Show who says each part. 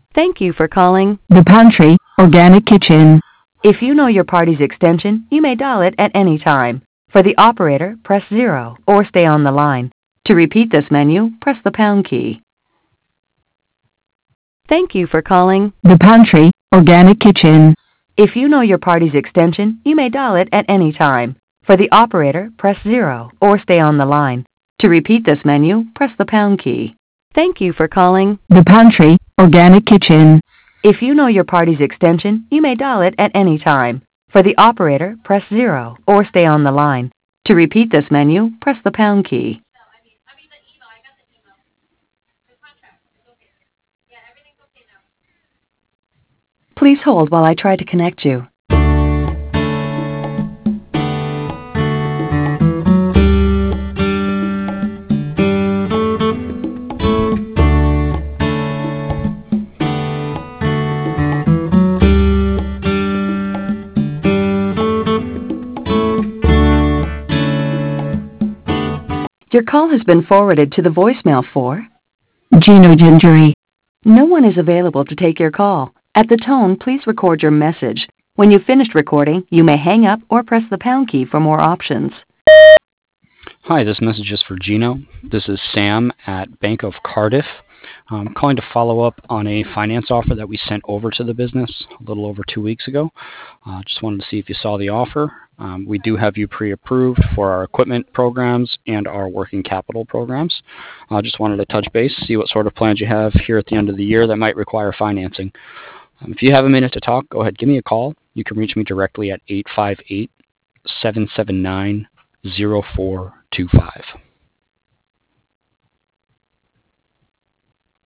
Speaker 1: Thank you for calling.
Speaker 2: The Pantry Organic Kitchen.
Speaker 1: If you know your party's extension, you may dial it at any time. For the operator, press 0 or stay on the line. To repeat this menu, press the pound key. Thank you for calling.
Speaker 2: The Pantry Organic Kitchen.
Speaker 1: If you know your party's extension, you may dial it at any time. For the operator, press 0 or stay on the line. To repeat this menu, press the pound key. Thank you for calling.
Speaker 2: The Pantry Organic Kitchen.
Speaker 1: If you know your party's extension, you may dial it at any time. For the operator, press 0 or stay on the line. To repeat this menu, press the pound key. Please hold while I try to connect you. Your call has been forwarded to the voicemail for
Speaker 2: Gino Gingery.
Speaker 1: No one is available to take your call. At the tone, please record your message. When you've finished recording, you may hang up or press the pound key for more options.
Speaker 3: Hi, this message is for Gino. This is Sam at Bank of Cardiff. I'm calling to follow up on a finance offer that we sent over to the business a little over 2 weeks ago. Just wanted to see if you saw the offer. We do have you pre-approved for our equipment programs and our working capital programs. Just wanted to touch base, see what sort of plans you have here at the end of the year that might require financing. If you have a minute to talk, go ahead, give me a call. You can reach me directly at 858-779-0425.